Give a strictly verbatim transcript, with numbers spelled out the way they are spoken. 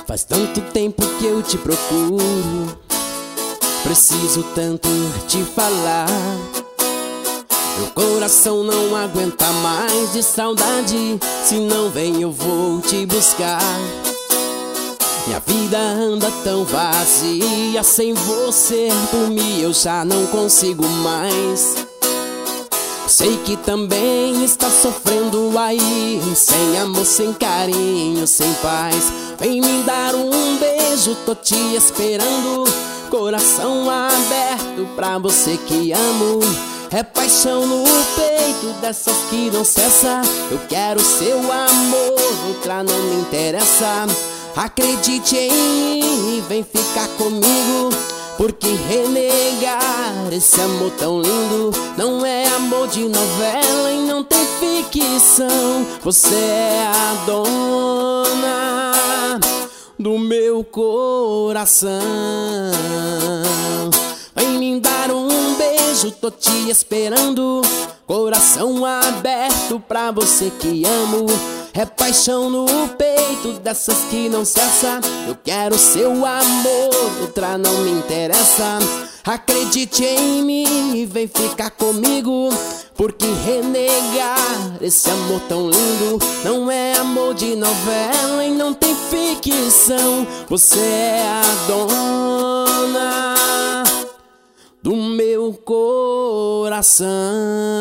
Faz tanto tempo que eu te procuro, preciso tanto te falar. Meu coração não aguenta mais de saudade, se não vem eu vou te buscar. Minha vida anda tão vazia, sem você dormir eu já não consigo mais. Sei que também está sofrendo aí, sem amor, sem carinho, sem paz. Vem me dar um beijo, tô te esperando, coração aberto pra você que amo. É paixão no peito dessas que não cessa. Eu quero seu amor, outra não me interessa. Acredite em mim e vem ficar comigo, porque renegar esse amor tão lindo não é amor de novela e não tem ficção. Você é a dona do meu coração. Vem me dar um beijo, tô te esperando, coração aberto pra você que amo. É paixão no peito dessas que não cessa. Eu quero seu amor, outra não me interessa. Acredite em mim e vem ficar comigo, porque renegar esse amor tão lindo não é amor de novela e não tem ficção. Você é a dona do meu coração.